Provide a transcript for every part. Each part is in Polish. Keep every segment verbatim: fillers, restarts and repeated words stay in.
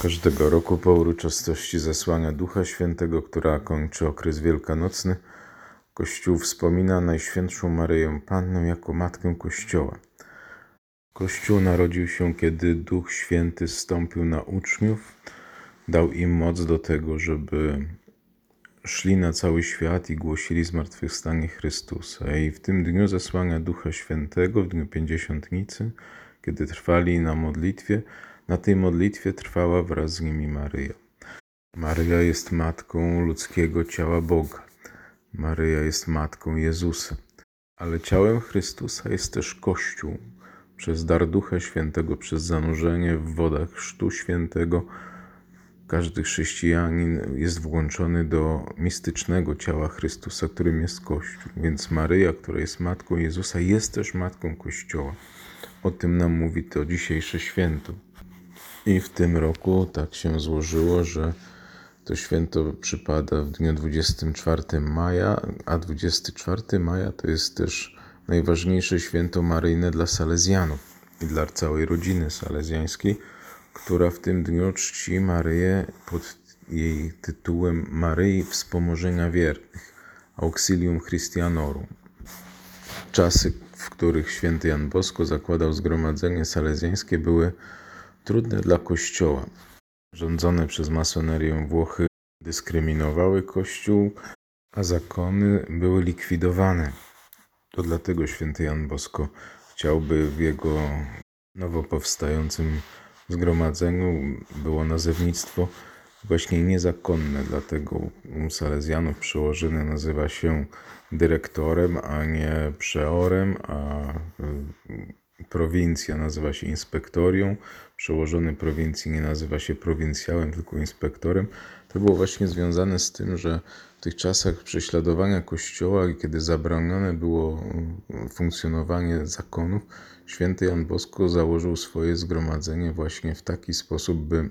Każdego roku po uroczystości zesłania Ducha Świętego, która kończy okres wielkanocny, Kościół wspomina Najświętszą Maryję Pannę jako Matkę Kościoła. Kościół narodził się, kiedy Duch Święty zstąpił na uczniów, dał im moc do tego, żeby szli na cały świat i głosili zmartwychwstanie Chrystusa. I w tym dniu zesłania Ducha Świętego, w dniu Pięćdziesiątnicy, kiedy trwali na modlitwie, na tej modlitwie trwała wraz z nimi Maryja. Maryja jest matką ludzkiego ciała Boga. Maryja jest matką Jezusa. Ale ciałem Chrystusa jest też Kościół. Przez dar Ducha Świętego, przez zanurzenie w wodach Chrztu Świętego, każdy chrześcijanin jest włączony do mistycznego ciała Chrystusa, którym jest Kościół. Więc Maryja, która jest matką Jezusa, jest też matką Kościoła. O tym nam mówi to dzisiejsze święto. I w tym roku tak się złożyło, że to święto przypada w dniu dwudziestego czwartego maja, a dwudziestego czwartego maja to jest też najważniejsze święto maryjne dla salezjanów i dla całej rodziny salezjańskiej, która w tym dniu czci Maryję pod jej tytułem Maryi Wspomożenia Wiernych, Auxilium Christianorum. Czasy, w których święty Jan Bosko zakładał zgromadzenie salezjańskie, były trudne dla Kościoła. Rządzone przez masonerię Włochy dyskryminowały Kościół, a zakony były likwidowane. To dlatego święty Jan Bosko chciałby w jego nowo powstającym zgromadzeniu było nazewnictwo właśnie niezakonne, dlatego u salezjanów przełożony nazywa się dyrektorem, a nie przeorem, a prowincja nazywa się inspektorią, przełożony prowincji nie nazywa się prowincjałem, tylko inspektorem. To było właśnie związane z tym, że w tych czasach prześladowania Kościoła, kiedy zabronione było funkcjonowanie zakonów, święty Jan Bosko założył swoje zgromadzenie właśnie w taki sposób, by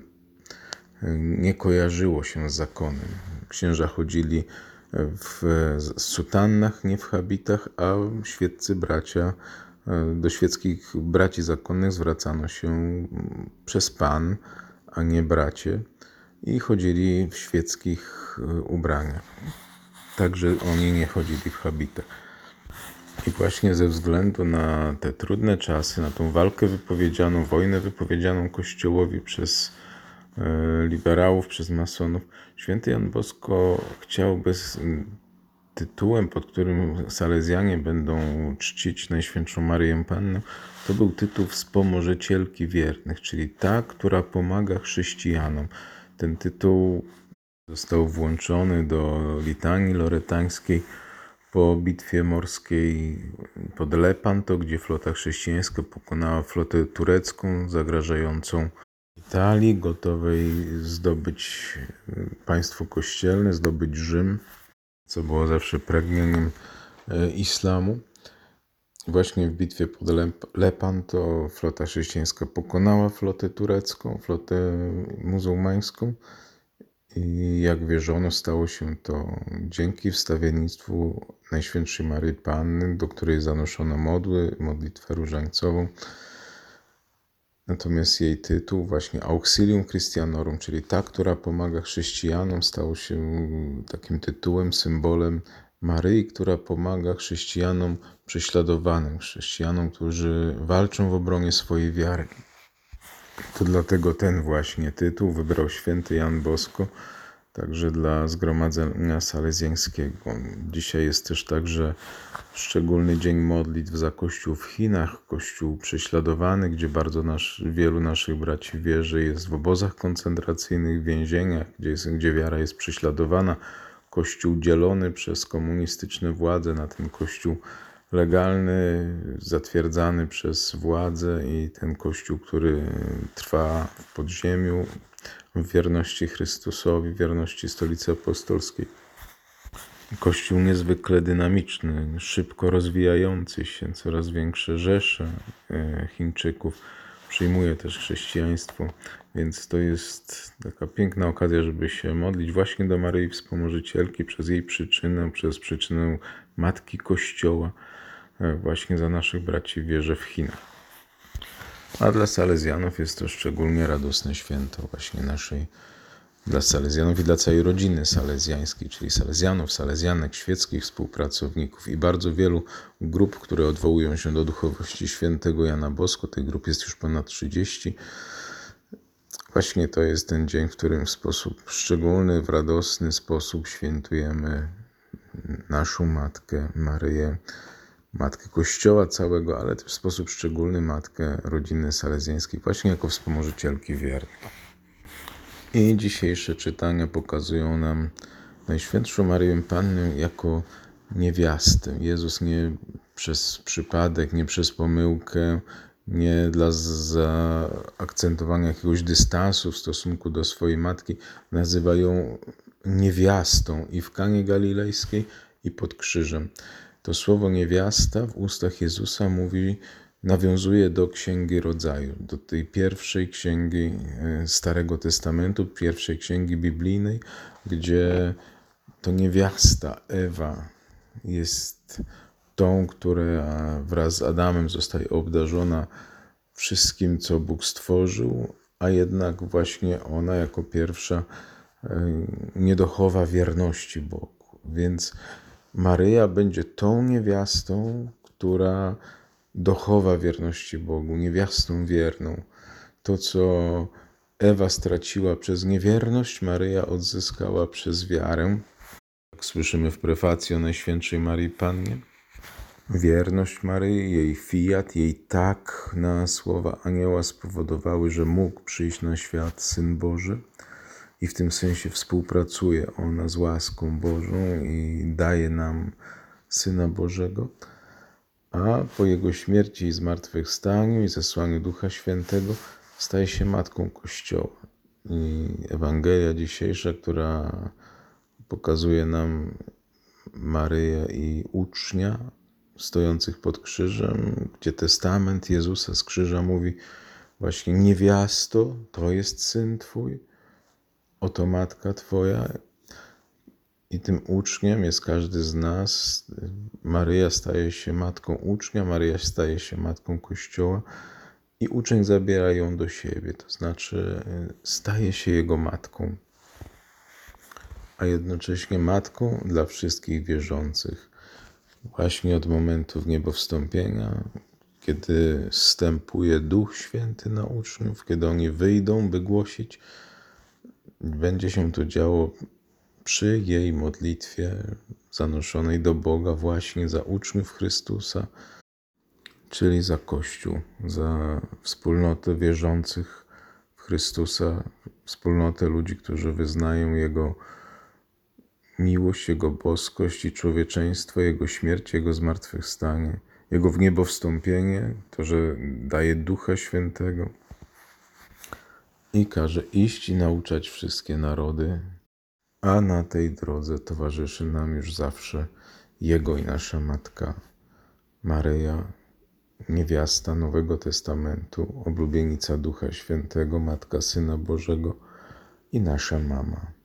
nie kojarzyło się z zakonem. Księża chodzili w sutannach, nie w habitach, a świeccy bracia, do świeckich braci zakonnych zwracano się przez pan, a nie bracie, i chodzili w świeckich ubraniach. Także oni nie chodzili w habitach. I właśnie ze względu na te trudne czasy, na tą walkę wypowiedzianą, wojnę wypowiedzianą Kościołowi przez liberałów, przez masonów, święty Jan Bosko chciałby z tytułem, pod którym salezjanie będą czcić Najświętszą Maryję Pannę, to był tytuł Wspomożycielki Wiernych, czyli ta, która pomaga chrześcijanom. Ten tytuł został włączony do litanii loretańskiej po bitwie morskiej pod Lepanto, gdzie flota chrześcijańska pokonała flotę turecką zagrażającą Italii, gotowej zdobyć państwo kościelne, zdobyć Rzym, co było zawsze pragnieniem islamu. Właśnie w bitwie pod Lepanto flota chrześcijańska pokonała flotę turecką, flotę muzułmańską i jak wierzono, stało się to dzięki wstawiennictwu Najświętszej Maryi Panny, do której zanoszono modły, modlitwę różańcową. Natomiast jej tytuł, właśnie Auxilium Christianorum, czyli ta, która pomaga chrześcijanom, stał się takim tytułem, symbolem Maryi, która pomaga chrześcijanom prześladowanym, chrześcijanom, którzy walczą w obronie swojej wiary. To dlatego ten właśnie tytuł wybrał święty Jan Bosko, także dla zgromadzenia salezjańskiego. Dzisiaj jest też także szczególny dzień modlitw za Kościół w Chinach, Kościół prześladowany, gdzie bardzo nasz, wielu naszych braci wierzy jest w obozach koncentracyjnych, w więzieniach, gdzie, jest, gdzie wiara jest prześladowana. Kościół dzielony przez komunistyczne władze na ten Kościół legalny, zatwierdzany przez władze i ten Kościół, który trwa w podziemiu, w wierności Chrystusowi, w wierności Stolicy Apostolskiej. Kościół niezwykle dynamiczny, szybko rozwijający się, coraz większe rzesze Chińczyków przyjmuje też chrześcijaństwo, więc to jest taka piękna okazja, żeby się modlić właśnie do Maryi Wspomożycielki przez jej przyczynę, przez przyczynę Matki Kościoła, właśnie za naszych braci w wierze w Chinach. A dla Salezjanów jest to szczególnie radosne święto właśnie naszej, dla Salezjanów i dla całej rodziny salezjańskiej, czyli Salezjanów, Salezjanek, świeckich współpracowników i bardzo wielu grup, które odwołują się do duchowości świętego Jana Bosko. Tych grup jest już ponad trzydzieści. Właśnie to jest ten dzień, w którym w sposób szczególny, w radosny sposób świętujemy naszą Matkę Maryję, Matkę Kościoła całego, ale też w sposób szczególny Matkę rodziny salezjańskiej, właśnie jako wspomożycielki wiernej. I dzisiejsze czytania pokazują nam Najświętszą Maryję Pannę jako niewiastę. Jezus nie przez przypadek, nie przez pomyłkę, nie dla zaakcentowania jakiegoś dystansu w stosunku do swojej matki, nazywa ją niewiastą i w Kanie Galilejskiej, i pod krzyżem. To słowo niewiasta w ustach Jezusa mówi, nawiązuje do Księgi Rodzaju, do tej pierwszej księgi Starego Testamentu, pierwszej księgi biblijnej, gdzie to niewiasta Ewa jest tą, która wraz z Adamem zostaje obdarzona wszystkim, co Bóg stworzył, a jednak właśnie ona jako pierwsza nie dochowa wierności Bogu. Więc Maryja będzie tą niewiastą, która dochowa wierności Bogu, niewiastą wierną. To, co Ewa straciła przez niewierność, Maryja odzyskała przez wiarę. Jak słyszymy w prefacji o Najświętszej Maryi Pannie. Wierność Maryi, jej fiat, jej tak na słowa anioła spowodowały, że mógł przyjść na świat Syn Boży. I w tym sensie współpracuje ona z łaską Bożą i daje nam Syna Bożego. A po Jego śmierci i zmartwychwstaniu i zesłaniu Ducha Świętego staje się Matką Kościoła. I Ewangelia dzisiejsza, która pokazuje nam Maryję i ucznia stojących pod krzyżem, gdzie testament Jezusa z krzyża mówi właśnie: niewiasto, to jest Syn Twój, oto Matka Twoja. I tym uczniem jest każdy z nas. Maryja staje się matką ucznia, Maryja staje się matką Kościoła i uczeń zabiera ją do siebie, to znaczy staje się jego matką, a jednocześnie matką dla wszystkich wierzących. Właśnie od momentu wniebowstąpienia, kiedy zstępuje Duch Święty na uczniów, kiedy oni wyjdą, by głosić, będzie się to działo przy jej modlitwie zanoszonej do Boga właśnie za uczniów Chrystusa, czyli za Kościół, za wspólnotę wierzących w Chrystusa, wspólnotę ludzi, którzy wyznają Jego miłość, Jego boskość i człowieczeństwo, Jego śmierć, Jego zmartwychwstanie, Jego wniebowstąpienie, to, że daje Ducha Świętego i każe iść i nauczać wszystkie narody. A na tej drodze towarzyszy nam już zawsze Jego i nasza Matka Maryja, niewiasta Nowego Testamentu, oblubienica Ducha Świętego, Matka Syna Bożego i nasza mama.